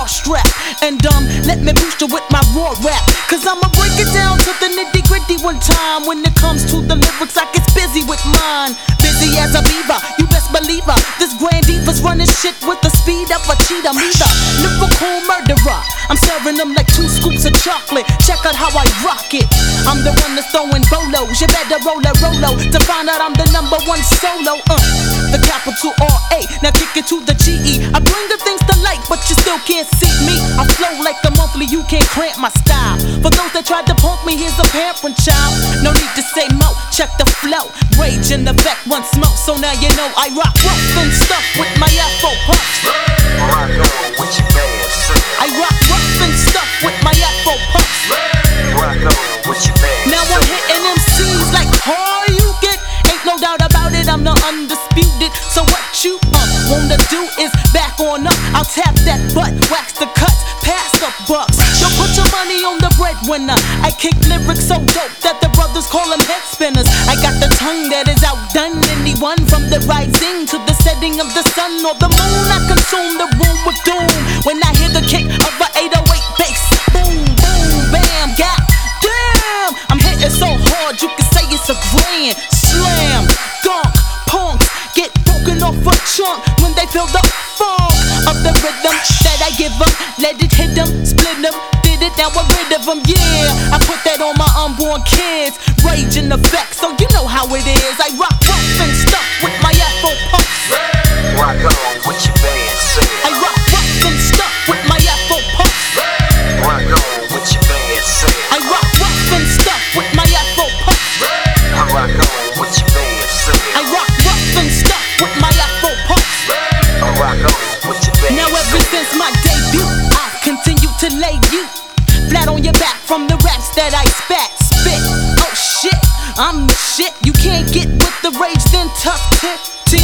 strap. And let me boost you with my raw rap, cause I'ma break it down to the nitty gritty one time. When it comes to the lyrics, I get busy with mine. Busy as a beaver, you best believe her. This grand diva's running shit with the speed of a cheetah. Me the lyrical murderer, I'm serving them like 2 scoops of chocolate. Check out how I rock it. I'm the one that's throwing bolos. You better roll a Rolo to find out I'm the #1 solo. The capital R-A, now kick it to the G-E. I bring the things to light, but you still can't see me. I flow like the monthly, you can't cramp my style. For those that tried to punk me, here's a parent child. No need to say mo, check the flow. Rage in effect, one smoke, so now you know I rock rough and stuff with my Afro puffs. Rock on with your band, I rock rough and stuff with my Afro puffs. rock on with your band. Now I'm hitting MCs like how you get. Ain't no doubt about it, I'm the undisputed. So what you wanna do is back on up. I'll tap that butt, wax the cuts, pass the bucks. Yo, put your money on the breadwinner. I kick lyrics so dope that the brothers call them head spinners. I got the tongue that is outdone anyone, from the rising to the setting of the sun or the moon. I consume the room with doom when I hear the kick of a 808 bass. Boom, boom, bam, god damn. I'm hitting so hard you can say it's a grand slam. Gunk, punks get broken off a chunk when they feel the funk of the rhythm that I give them. Let it hit them, split them, did it, now I'm rid of them. Yeah, I put that on my unborn kids. Rage in effect, so you know how it is. I rock rough and stuff with my Afro puffs. Rock on with your band, I rock rough and stuff with my Afro puffs. rock on with your band, I rock rough and stuff with my Afro puffs. I rock on with your band, I rock rough and stuff with my Afro puffs. I rock on with your band. Now ever since my debut, I've continued to lay you flat on your back from the raps that I spit. Oh shit, I'm the shit. You can't get with the rage, then tough tip.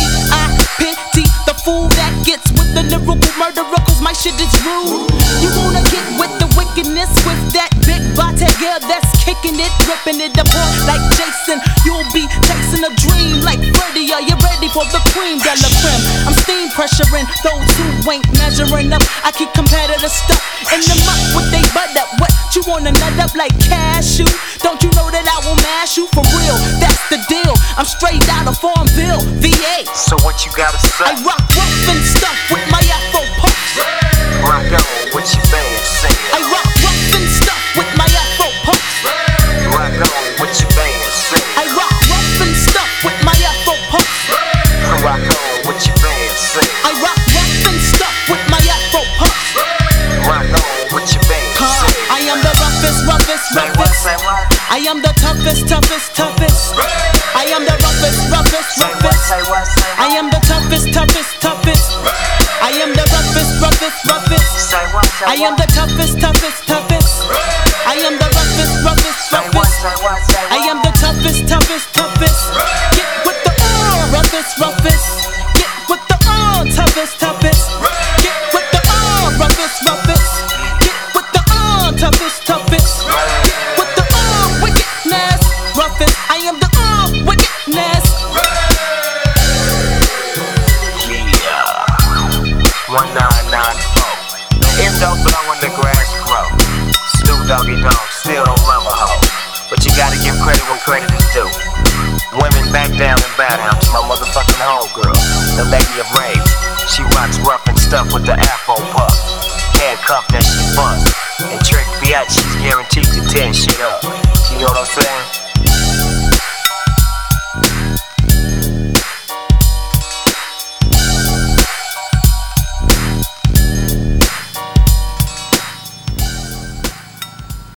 I pity the fool that gets with the lyrical murderer, cause my shit is rude. You wanna get with the wickedness with that big body girl that's kicking it, ripping it apart like Jason. You'll be chasing a dream like Freddy. Are you ready for the cream de la creme? I'm steam pressuring those who ain't measuring up. I keep competitive stuff in the muck with they butt up. What you wanna nut up like cashew? Don't you know that I will mash you for real? That's the deal. I'm straight out of Farmville, VA. So what you gotta say? I rock rough and stuff with my Afro puffs. Rock on with your band, I rock rough and stuff with my Afro puffs. rock on with your band, I rock rough and stuff with my Afro puffs. rock on with your band, I rock rough and stuff with my Afro puffs. rock on with your band. I am the roughest. I am the toughest. I am the roughest. I am the toughest. I am the roughest. I am the toughest. I am the roughest. I am the toughest. Get with the roughest. Get with the toughest. Get with the roughest. Get with the toughest. Get with the wickedness. Roughest. I am the wickedness. Yeah. 1994. If don't blow when the grass grow. Snoop Doggy Dogg still don't love a hoe. But you gotta give credit when credit is due. Women back down and bow down to my motherfucking homegirl, the lady of rage. She rocks rough and stuff with the Afro puff. Handcuffed that she bust. And Trick Fiat, she's guaranteed to tear shit up.